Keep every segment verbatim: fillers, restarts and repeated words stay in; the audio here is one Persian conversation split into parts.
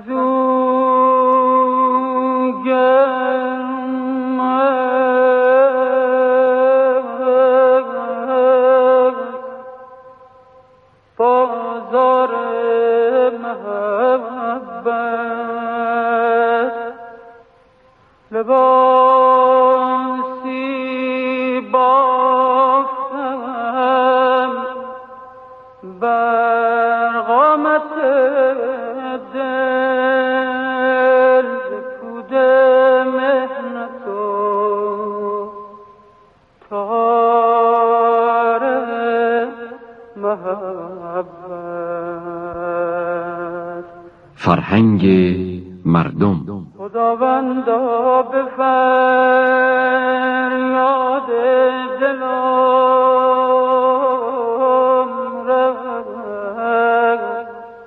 از او گرم بازار محبت، لباسی بافتم بر قامت دل، پود مهنت و تار محبت. فرهنگ مردم. خداوندا به فریاد دلم رس،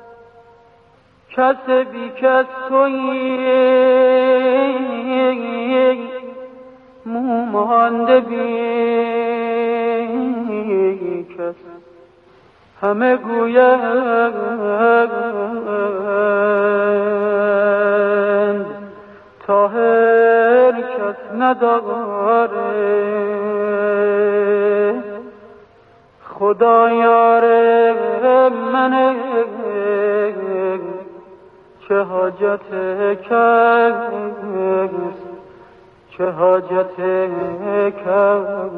کس بی کس تویی، مو مانده بی کس، همه گویند طاهر کس نداره، خدا یار منه، چه حاجت کس، چه حاجت کس.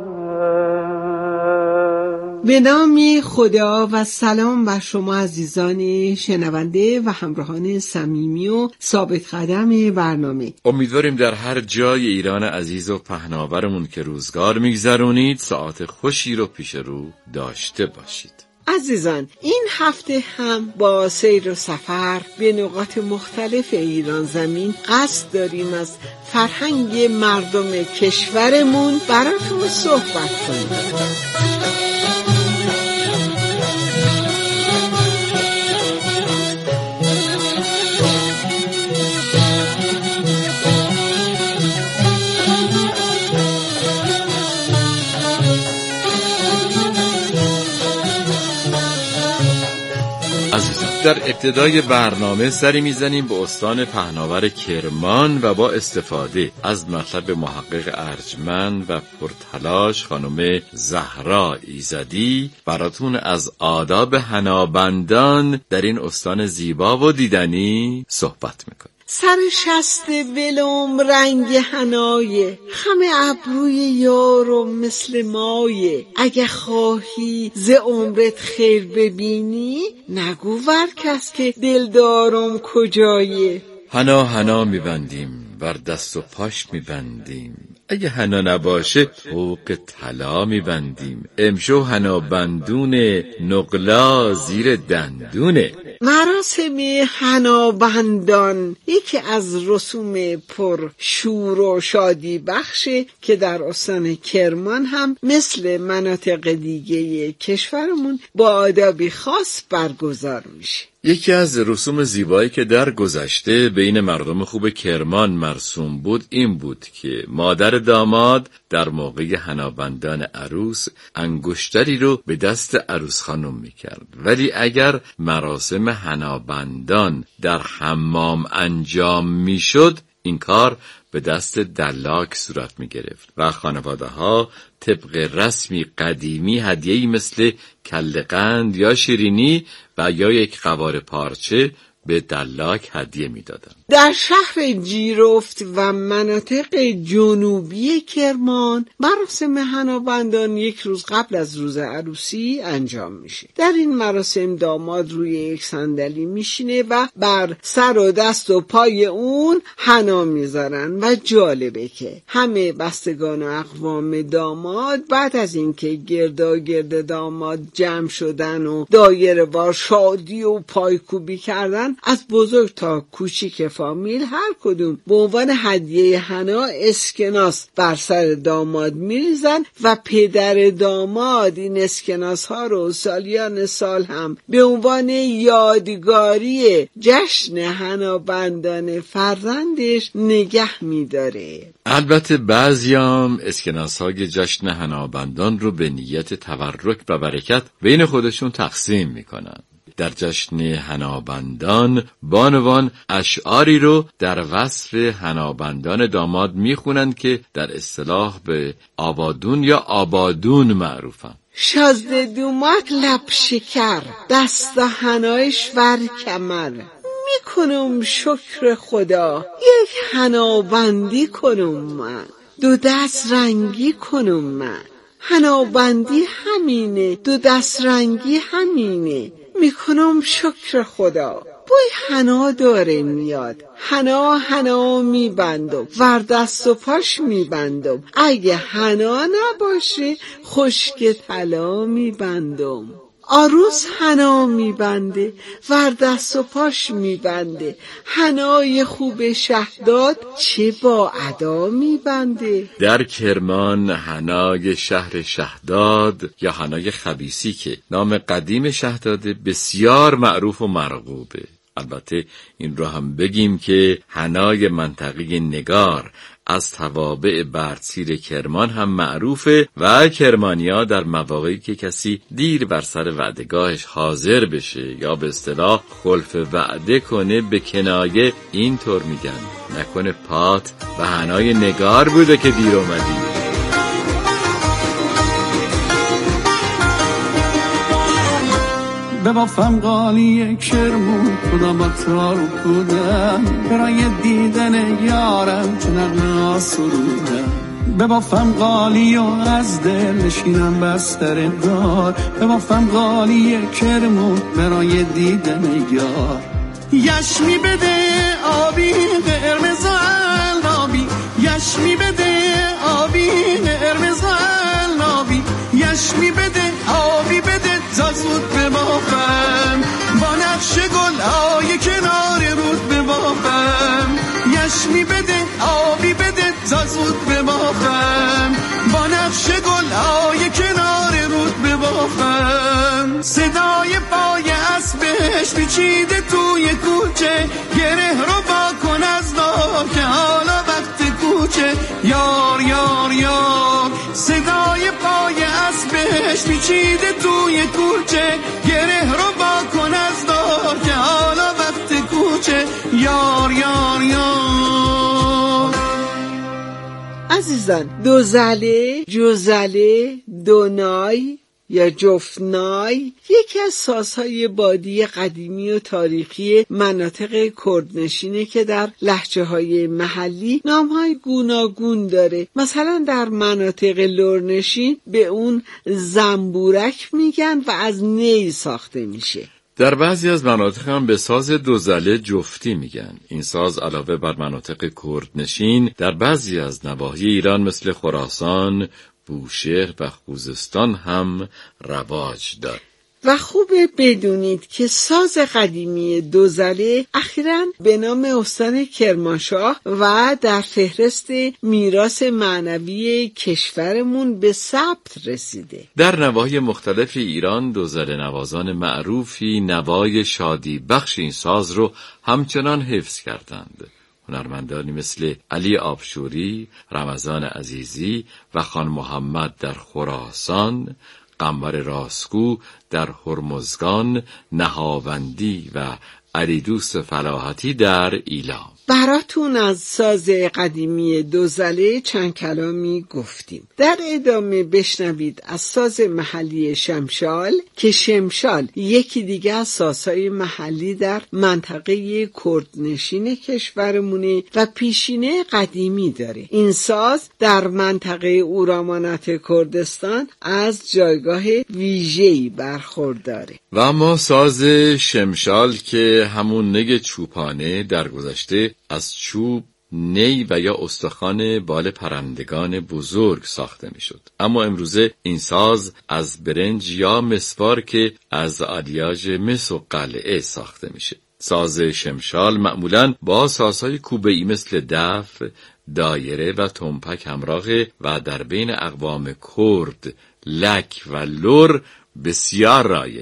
به نام خدا و سلام بر شما عزیزان شنونده و همراهان صمیمی و ثابت قدم برنامه. امیدواریم در هر جای ایران عزیز و پهناورمون که روزگار میگذرونید ساعت خوشی رو پیش رو داشته باشید. عزیزان، این هفته هم با سیر و سفر به نقاط مختلف ایران زمین قصد داریم از فرهنگ مردم کشورمون براتون صحبت کنیم. در ابتدای برنامه سری میزنیم به استان پهناور کرمان و با استفاده از مطلب محقق ارجمند و پرتلاش خانم زهرا ایزدی براتون از آداب حنابندان در این استان زیبا و دیدنی صحبت میکنیم. سر شست ولوم رنگ حنایه، خم ابروی یارم مثل مایه، اگه خواهی ز عمرت خیر ببینی، نگو ور کس که دلدارم کجایه. حنا حنا میبندیم بر دست و پاش میبندیم، اگه حنا نباشه فوق طلا میبندیم، امشو حنا بندون نقلا زیر دندونه. مراسم حنابندان یکی از رسوم پر شور و شادی بخشه که در استان کرمان هم مثل مناطق دیگه کشورمون با آدابی خاص برگزار میشه. یکی از رسوم زیبایی که در گذشته بین مردم خوب کرمان مرسوم بود این بود که مادر داماد در موقع حنابندان عروس انگشتری رو به دست عروس خانم میکرد، ولی اگر مراسم حنابندان در حمام انجام میشد این کار به دست دلاک صورت می گرفت و خانواده ها طبق رسمی قدیمی هدیه‌ای مثل کله قند یا شیرینی و یا یک قوار پارچه به دلاک هدیه میدادند. در شهر جیرفت و مناطق جنوبی کرمان مراسم حنابندان یک روز قبل از روز عروسی انجام میشه. در این مراسم داماد روی یک صندلی میشینه و بر سر و دست و پای اون حنا میذارن و جالبه که همه بستگان و اقوام داماد بعد از اینکه گردا گرد داماد جمع شدن و دایره وار شادی و پایکوبی کردن، از بزرگ تا کوچیک فامیل هر کدوم به عنوان هدیه حنا اسکناس بر سر داماد میریزن و پدر داماد این اسکناس ها رو سالیان سال هم به عنوان یادگاری جشن حنابندان فرزندش نگه میداره. البته بعضیام اسکناس های جشن حنابندان رو به نیت تبرک و برکت بین خودشون تقسیم میکنن. در جشن حنابندان بانوان اشعاری رو در وصف حنابندان داماد میخونند که در اصطلاح به آبادون یا آبادون معروفن. شازده دومات لب شکر، دست حنایش ور کمر، میکنم شکر خدا یک حنابندی کنم من، دو دست رنگی کنم من. حنابندی همینه، دو دست رنگی همینه، میکنم شکر خدا. بوی حنا داره میاد، حنا حنا میبندم، ور دست و پاش میبندم، اگه حنا نباشه خشک طلا میبندم. عروس حنا میبنده، ور دست و پاش میبنده، حنای خوب شهداد چه با ادا میبنده. در کرمان حنای شهر شهداد یا حنای خبیثی که نام قدیم شهداده بسیار معروف و مرغوبه. البته این رو هم بگیم که حنای منطقه نگار از توابع بردسیر کرمان هم معروفه و کرمانیا در مواقعی که کسی دیر بر سر وعدگاهش حاضر بشه یا به اصطلاح خلف وعده کنه به کنایه اینطور میگن نکنه پات و حنای نگار بوده که دیر اومدی. ببافم قالی کرمون خدا بطار بودم، برای دیدن یارم چه نغمه سرودم. ببافم قالی و از دل نشینم بستر دار، ببافم قالی کرمون برای دیدن یار. یشمی بده آبی قرمز و علابی، یشمی بده آبی قرمز و علابی، یشمی بده آبی بده تا زود ببافم، با نقش گل های کنار رود ببافم. یشمی بده آبی بده تا زود ببافم، با نقش گل های کنار رود ببافم. صدای پای اسبش پیچیده توی کوچه، گره رو با کن از دار که حالا وقت کوچه. یار یار یار صدای پای اسبش پیچیده توی کوچه، گره رو با کن از دار که حالا وقت کوچه. یار یار یار عزیزان، دوزله، جوزله، دونای یا جفنای یکی از سازهای بادی قدیمی و تاریخی مناطق کردنشینه که در لهجه‌های محلی نام‌های گوناگون داره. مثلا در مناطق لرنشین به اون زنبورک میگن و از نی ساخته میشه. در بعضی از مناطق هم به ساز دوزله جفتی میگن. این ساز علاوه بر مناطق کردنشین در بعضی از نواحی ایران مثل خراسان، بوشهر و خوزستان هم رواج دارد. و خوبه بدونید که ساز قدیمی دوزله اخیراً به نام استان کرمانشاه و در فهرست میراث معنوی کشورمون به ثبت رسیده. در نواحی مختلف ایران دوزله نوازان معروفی نوای شادی بخش این ساز رو همچنان حفظ کردند. هنرمندانی مثل علی آبشوری، رمضان عزیزی و خان محمد در خراسان، قنبر راسکو در هرمزگان، نهاوندی و علیدوست فلاحتی در ایلام. براتون از ساز قدیمی دوزله چند کلامی گفتیم. در ادامه بشنوید از ساز محلی شمشال که شمشال یکی دیگه از سازهای محلی در منطقه کردنشین کشورمونه و پیشینه قدیمی داره. این ساز در منطقه اورامانت کردستان از جایگاه ویژه‌ای برخورداره. و اما ساز شمشال که همون نگ چوپانه در گذشته از چوب، نی و یا استخوان بال پرندگان بزرگ ساخته می شد. اما امروزه این ساز از برنج یا مسوار که از آلیاژ مس و قلعه ساخته میشه. ساز شمشال معمولاً با سازهای کوبه‌ای مثل دف، دایره و تنپک همراهه و در بین اقوام کرد، لک و لر بسیار رایجه.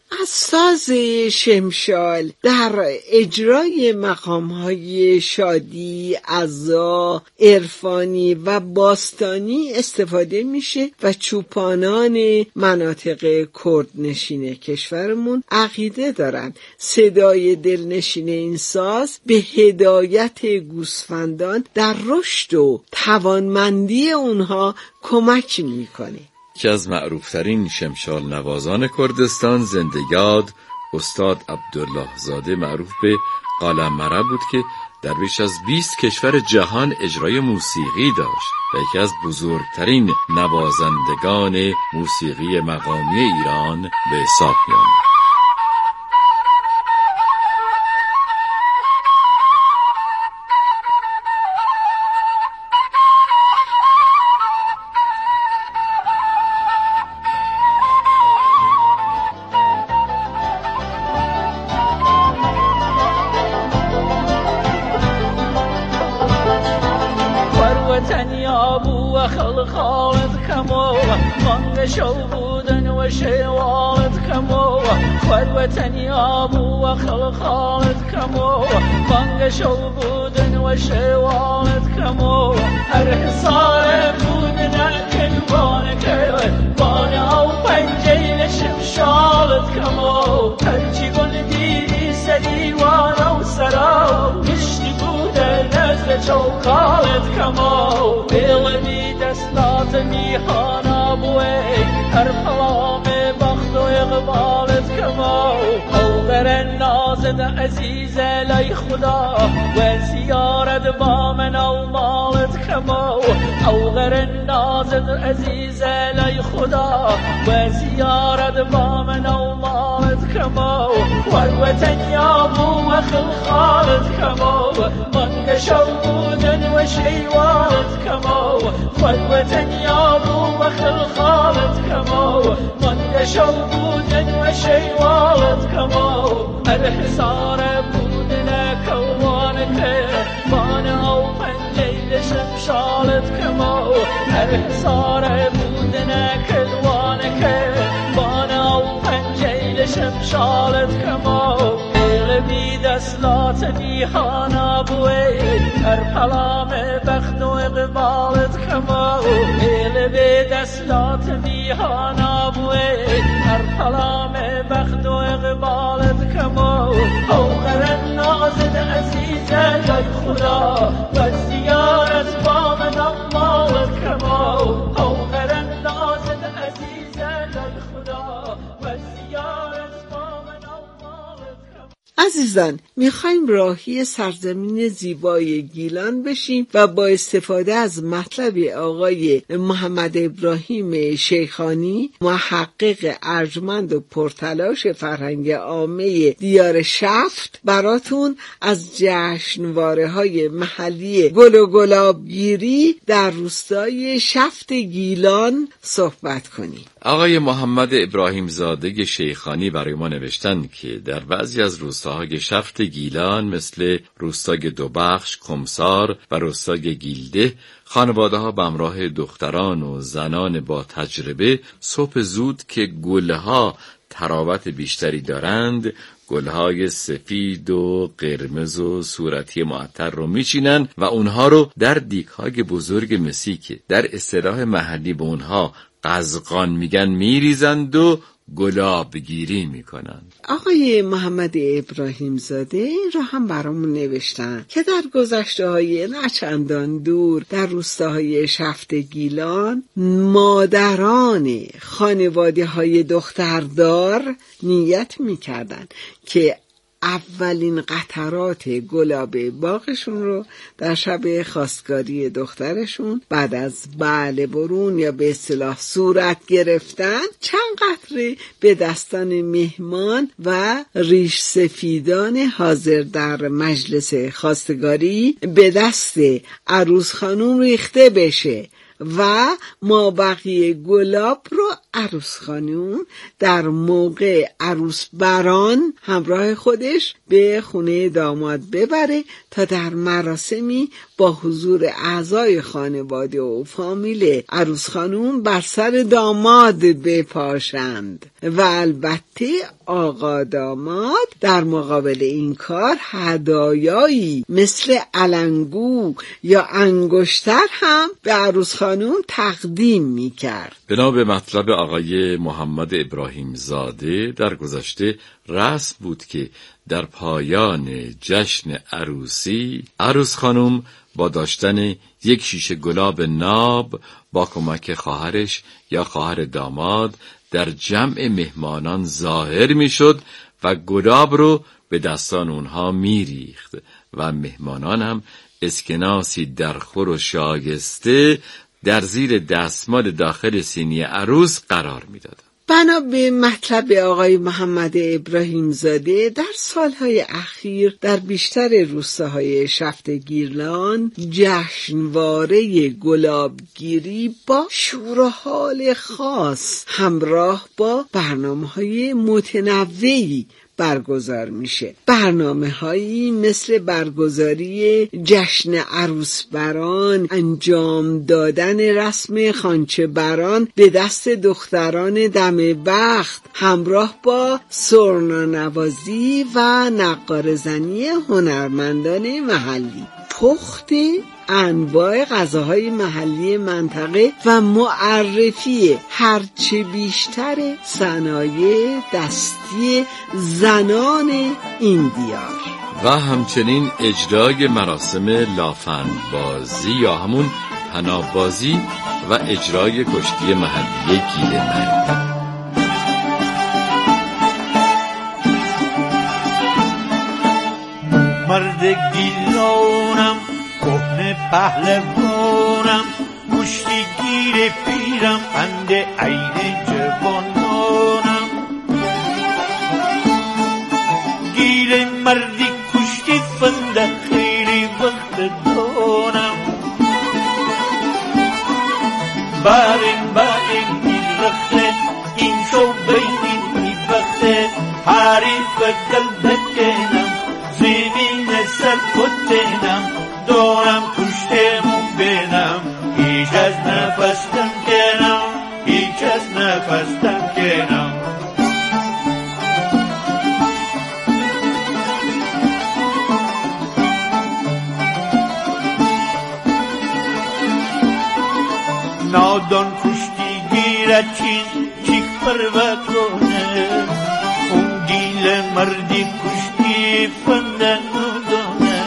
از ساز شمشال در اجرای مقام‌های شادی، عزا، عرفانی و باستانی استفاده میشه و چوپانان مناطق کردنشین کشورمون عقیده دارن صدای دلنشین این ساز به هدایت گوسفندان در رشد و توانمندی اونها کمک میکنه. که از معروفترین شمشال نوازان کردستان زنده یاد استاد عبدالله زاده معروف به قلمرو بود که در بیش از بیست کشور جهان اجرای موسیقی داشت و یکی از بزرگترین نوازندگان موسیقی مقامی ایران به حساب می‌آمد. وطني أبو وخل خالد كمو بانگ شو بودن و شوالت كمو هر حصار بودن كلبان كيوه بانا و پنجيل شمشالت كمو هرچي گل دیدی سدی وانا و سرا مشتی بودن نزد چوکالت كمو بيلبي دستات میخان ابوه هر پلام بخت و اقبالت كمو در نازد عزیز لای خدا و زیارت با من و مالت کمو او در نازد عزیز لای خدا و زیارت با من و مالت کمو و وطن یابو و خلخالت کمو من شو بودن و شیوالت کمو و وطن یابو و خلخالت کمو من شو بودن و شیوالت کمو الحصار بودنا كوانك بانا او پنجيل شمشالت كمو الحصار بودنا كوانك بانا او پنجيل شمشالت كمو قلبي دستات میخانا بوي هر پلام بخت و اقبالت كمو قلبي دستات میخانا بوي هر پلام بخت و اقبالت كمو او غرن نازد عزیز لای خدا و زیارت با من امالت كمو او غرن نازد عزیز لای خدا و زیارت با من امالت كمو. عزیزان، میخوایم راهی سرزمین زیبای گیلان بشیم و با استفاده از مطلب آقای محمد ابراهیم شیخانی، محقق ارجمند و پرتلاش فرهنگ عامه دیار شفت، براتون از جشنواره های محلی گل و گلابگیری در روستای شفت گیلان صحبت کنیم. آقای محمد ابراهیم زاده شیخانی برای ما نوشتند که در بعضی از روستاهای شفت گیلان مثل روستای دوبخش، کمسار و روستای گیلده خانواده ها به همراه دختران و زنان با تجربه صبح زود که گلها تراوت بیشتری دارند گلهای سفید و قرمز و صورتی معطر رو میچینن و اونها رو در دیگ‌های بزرگ مسی که در اصطلاح محلی به اونها قزقان میگن میریزند و گلابگیری میکنن. آقای محمد ابراهیم زاده این را هم برامون نوشتن که در گذشته های نچندان دور در روستاهای شفت گیلان مادران خانواده های دختردار نیت میکردن که اولین قطرات گلاب باغشون رو در شب خواستگاری دخترشون بعد از بله برون یا به اصطلاح صورت گرفتن چند قطره به دستان مهمان و ریش سفیدان حاضر در مجلس خواستگاری به دست عروس خانوم ریخته بشه و مابقی گلاب رو عروس خانوم در موقع عروس بران همراه خودش به خونه داماد ببره تا در مراسمی با حضور اعضای خانواده و فامیل عروس خانوم بر سر داماد بپاشند و البته آقا داماد در مقابل این کار هدایایی مثل علنگو یا انگشتر هم به عروس خانوم تقدیم میکرد. بنا به مطلب آقای محمد ابراهیم زاده در گذشته رسم بود که در پایان جشن عروسی عروس خانوم با داشتن یک شیشه گلاب ناب با کمک خواهرش یا خواهر داماد در جمع مهمانان ظاهر میشد و گلاب رو به دستان اونها میریخت و مهمانان هم اسکناسی درخور و شایسته در زیر دستمال داخل سینی عروس قرار میدادند. بنا به مطلب آقای محمد ابراهیم زاده در سالهای اخیر در بیشتر روستاهای شفت گیلان جشنواره گلابگیری با شور و حال خاص همراه با برنامه‌های متنوعی برگزار میشه. برنامه هایی مثل برگزاری جشن عروس بران، انجام دادن رسم خانچه بران به دست دختران دم بخت همراه با سرنانوازی و نقاره‌زنی هنرمندان محلی، پخت انواع غذاهای محلی منطقه و معرفی هرچه بیشتر صنایع دستی زنان این دیار و همچنین اجرای مراسم لافندبازی یا همون حنابازی و اجرای کشتی محلی گیل مرد. مرد گیلانم کهنه پهلوانم کشتی گیر پیرم پند عین جوانانم گیر مردی کشتی فنده خیلی وقت دانم بارین بارین بیرخته این شو بینی بیبخته حریف قلبکنم زمین سر کتنم دارم کشتمون بینم هیچ از نفستم کنم هیچ از نفستم کنم نادان کشتی گیرد چین چیک پرود کنه اون گیل مردی کشتی فندن ندانه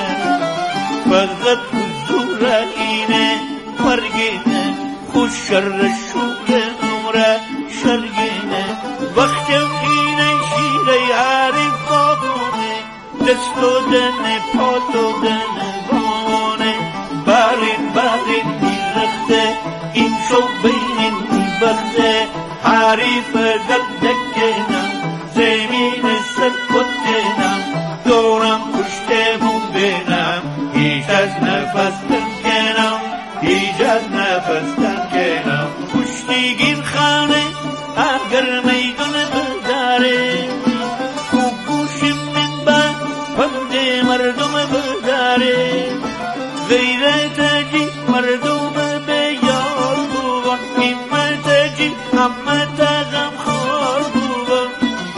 فقط حضور اینه مرگینه خوش شر شور نمره شرگینه وقتم اینه شیره عریف بابونه دست و دن پات و دن بانه بارین بارین بیرخته این شو بینین بیبخته حریف گلدکنم زمین سر کتنم دورم کشتمون بینم هیچ از نفستم کنم هیچ از نفستم کنم کشتیگیر خانه اگر میدون بداره کوکوش من با پند مردم بداره غیرت جی مردم به یار بوان همت جی همت غم خار بوان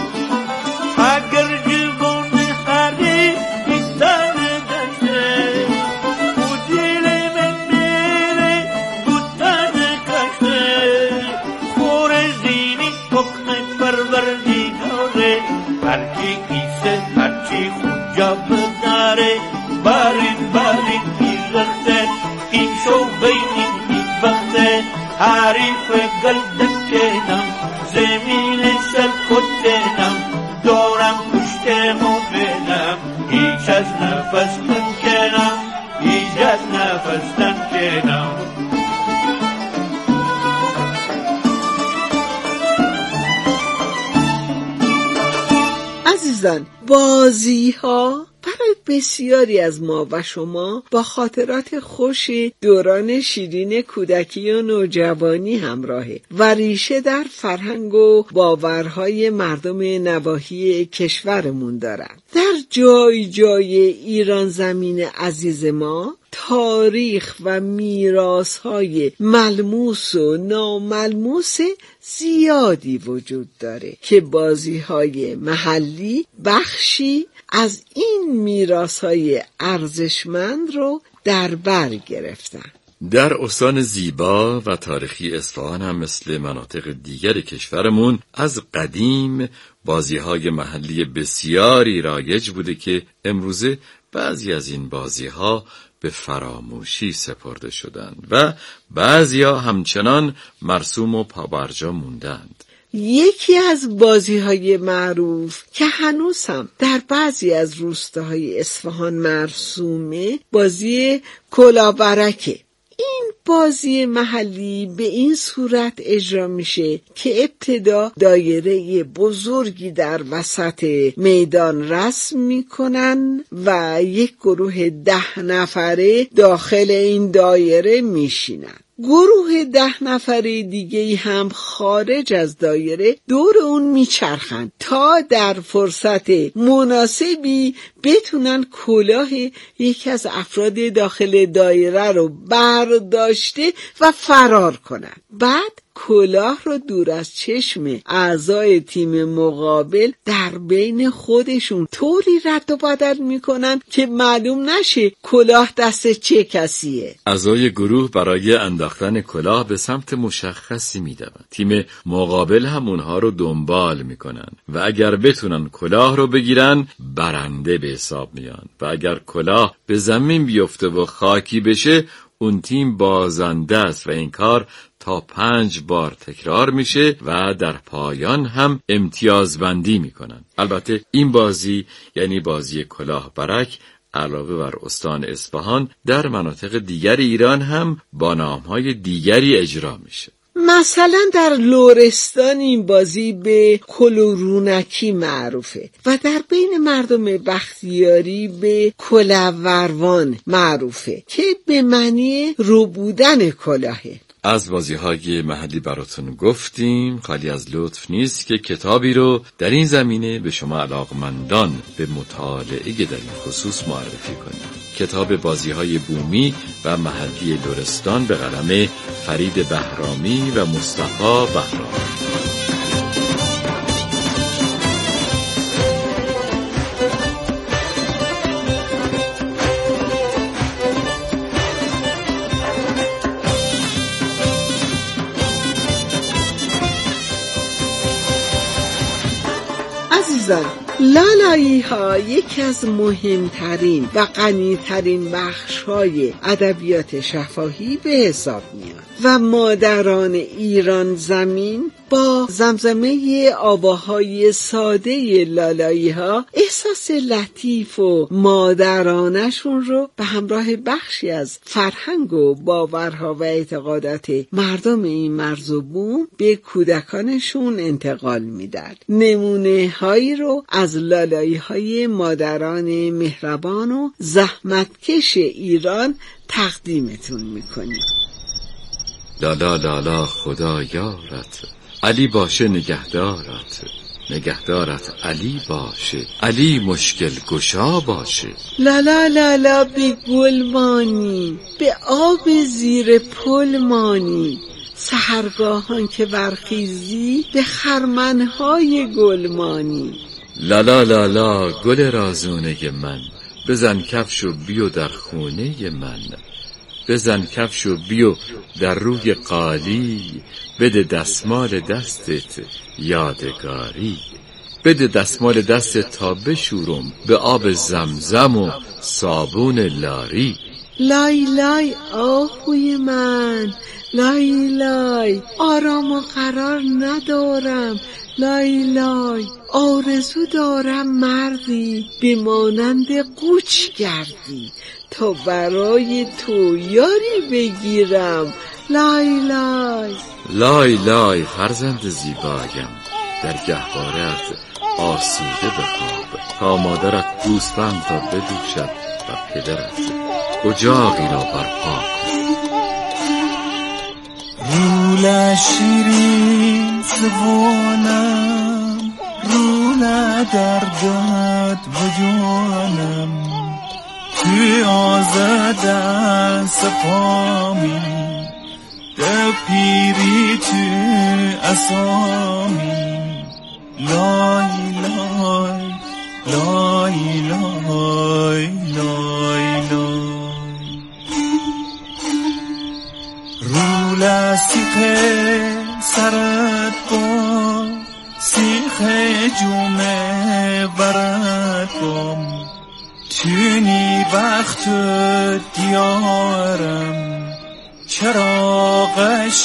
اگر جوان هری ایتان دشته او دل من میره بودن کشته خور زینی حکم پروردگاره هرچی کیسه هرچی خوجا بداره بارین بارین بیرخته این شو بینین بیبخته حریف گلدکنم زمین سر کتنم دارم کشتمو بینم هیچ از نفستم کنم هیچ از نفستم کنم عزیزان، بازی ها برای بسیاری از ما و شما با خاطرات خوش دوران شیرین کودکی و نوجوانی همراهه و ریشه در فرهنگ و باورهای مردم نواحی کشورمون دارن. در جای جای ایران زمین عزیز ما تاریخ و میراث‌های ملموس و ناملموس زیادی وجود داره که بازی‌های محلی بخشی از این میراث‌های ارزشمند رو در بر گرفتن. در استان زیبا و تاریخی اصفهان هم مثل مناطق دیگر کشورمون از قدیم بازی‌های محلی بسیاری رایج بوده که امروزه بعضی از این بازی‌ها به فراموشی سپرده شدند و بعضیا همچنان مرسوم و پابرجا موندند. یکی از بازی‌های معروف که هنوز هم در بعضی از روستاهای اصفهان مرسومه بازی کلاهبرکه. این بازی محلی به این صورت اجرا میشه که ابتدا دایره بزرگی در وسط میدان رسم میکنن و یک گروه ده نفره داخل این دایره میشینن. گروه ده نفره دیگه هم خارج از دایره دور اون میچرخن تا در فرصت مناسبی بتونن کلاه یکی از افراد داخل دایره رو برداشته و فرار کنن. بعد کلاه رو دور از چشم اعضای تیم مقابل در بین خودشون طوری رد و بدل میکنن که معلوم نشه کلاه دست چه کسیه. اعضای گروه برای انداختن کلاه به سمت مشخصی میدوند. تیم مقابل هم اونها رو دنبال میکنن و اگر بتونن کلاه رو بگیرن برنده به حساب میان و اگر کلاه به زمین بیفته و خاکی بشه اون تیم بازنده است و این کار تا پنج بار تکرار میشه و در پایان هم امتیازبندی میکنن. البته این بازی یعنی بازی کلاهبرک علاوه بر استان اصفهان در مناطق دیگر ایران هم با نامهای دیگری اجرا میشه. مثلا در لرستان این بازی به کلورونکی معروفه و در بین مردم بختیاری به کلاوروان معروفه که به معنی ربودن کلاهه. از بازی‌های محلی براتون گفتیم، خالی از لطف نیست که کتابی رو در این زمینه به شما علاقمندان به مطالعه در این خصوص معرفی کنیم. کتاب بازی‌های بومی و محلی لرستان به قلم فرید بهرامی و مصطفی بهرامی. لالایی ها یکی از مهمترین و غنیترین بخش های ادبیات شفاهی به حساب میاد و مادران ایران زمین با زمزمه آواهای ساده لالایی ها احساس لطیف و مادرانشون رو به همراه بخشی از فرهنگ و باورها و اعتقادات مردم این مرز و بوم به کودکانشون انتقال میدن. نمونه هایی رو از لالایی های مادران مهربان و زحمتکش ایران تقدیمتون میکنیم. لالا لالا خدا یارت، علی باشه نگهدارت، نگهدارت علی باشه، علی مشکل گشا باشه. لالا لالا به گل مانی، به آب زیر پل مانی، سحرگاهان که برخیزی به خرمنهای گل مانی. لالا لالا گل رازونه من، بزن کفش و بیو در خونه من، بزن کفش و بیو در روی قالی، بده دستمال دستت یادگاری، بده دستمال دستت تا بشورم به آب زمزم و صابون لاری. لای لای آهوی من، لای لای آرام و قرار ندارم، لای لای آرزو دارم مردی به مانند قوچ گردی، تا برای تو یاری بگیرم، لای لای. لای لای فرزند زیبایم، در گهوارت آسوده بخواب تا مادرت گوسفند را بدوشد و پدرت اجاقی را برپا کند. رولا شیرین زبانم، رولا دردت و جانم، توی آزادن سپامی، ده پیری توی اسامی، لای لای لای لای لای لای. رولا سیخه سرت با سیخه جمعه برد بام، چونی وقت دیارم چراغش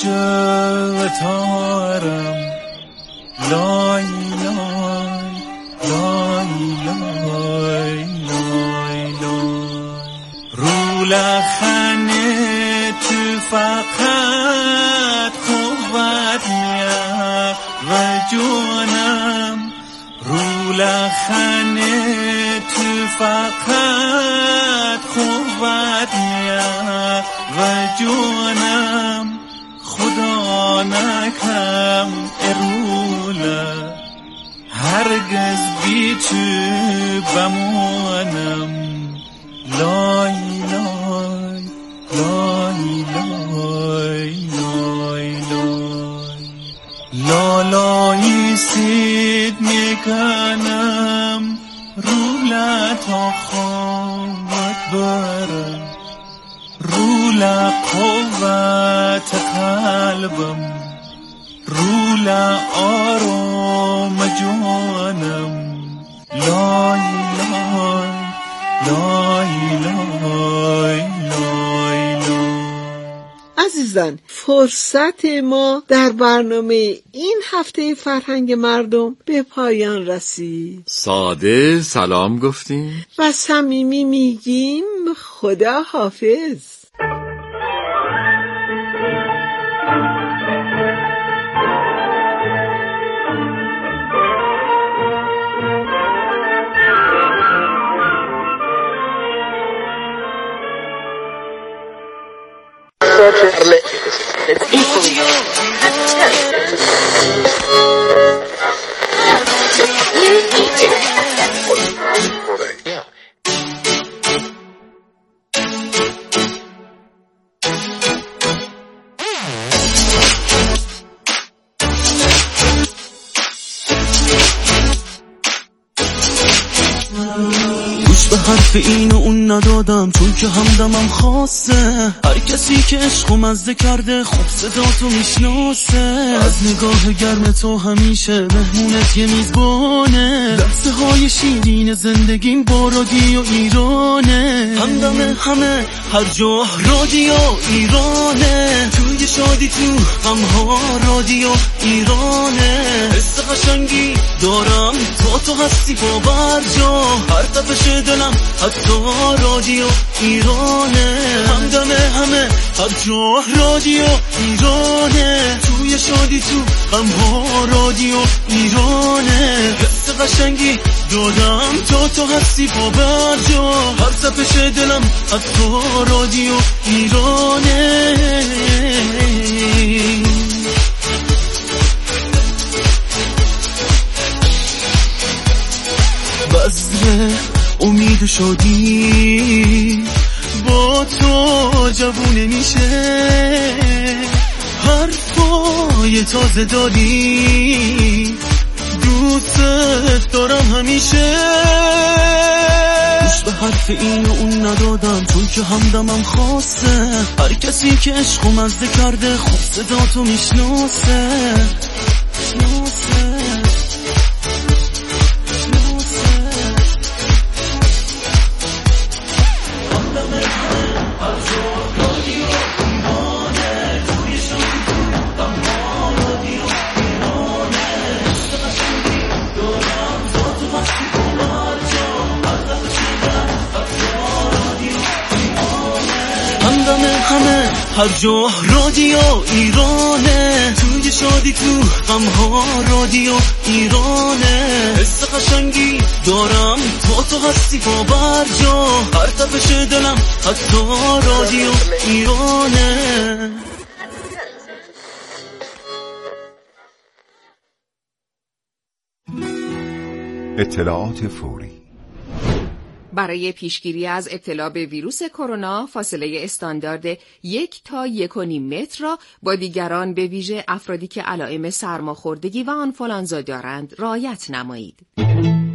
تارم، لای لای لای لای لای لای. رولا خانه تو فقط قوت میاد و جونم، رولا خانه تو فقط قوت میاد و جونم، خدا نکم ارولا هرگز بی تو بمانم، لای لای لای لای لای لای. لالایی سید میکنم رولا تا خوابت برم، رولا قوت قلبم، رولا آرام جانم، لای لای لای لای لای لای. عزیزان، فرصت ما در برنامه این هفته فرهنگ مردم به پایان رسید. ساده سلام گفتیم و صمیمی میگیم خدا حافظ. به حرف این و اون ندادم چون که همدمم خاصه، هر کسی که عشق و مزه کرده خوب صدا تو میشناسه، از نگاه گرم تو همیشه مهمونت یه میزبانه، لحظه های شیرین زندگیم با رادیو ایرانه، همدم همه هر جا رادیو ایرانه، توی شادی تو غمها رادیو ایرانه، حس قشنگی دارم تا تو هستی باور جا، هر تپش دلم حتی رادیو ایرانه، همدم همه هر جا رادیو ایرانه، توی شادی تو غمها رادیو ایرانه، حس قشنگی دادم تا تو هستی باور جا، هر تپش دلم حتی رادیو ایرانه. بذر امید و شادی با تو جوونه میشه، حرفای تازه داری دوست دارم همیشه، گوش به حرف این و اون ندادم چون که همدمم خاصه، هر کسی که عشق و مزه کرده خوب صدا تو میشناسه. همدم همه هر جا رادیو ایرانه، توی شادی تو غمها رادیو ایرانه. حس قشنگی دارم با تو هستی باور جا، هر تپش دلم حتی رادیو ایرانه. اطلاعات فوری برای پیشگیری از ابتلا به ویروس کرونا فاصله استاندارد یک تا یک و نیم متر را با دیگران به ویژه افرادی که علائم سرماخوردگی و آنفولانزا دارند رعایت نمایید.